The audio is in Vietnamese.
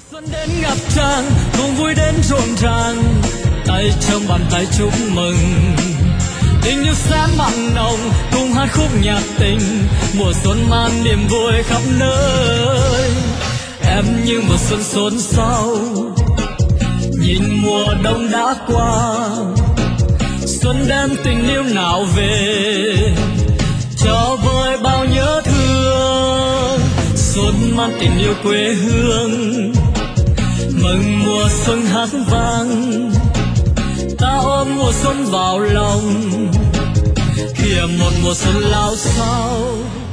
Xuân đến ngập tràn, cùng vui đến rộn ràng, tay trong bàn tay chúc mừng. Tình yêu sẽ mặn nồng, cùng hát khúc nhạc tình, mùa xuân mang niềm vui khắp nơi. Em như mùa xuân xôn xao, nhìn mùa đông đã qua. Xuân đem tình yêu nào về, cho vơi bao nhớ thương. Xuân mang tình yêu quê hương, mừng mùa xuân hát vang. Ta ôm mùa xuân vào lòng, kìa một mùa xuân lao xao.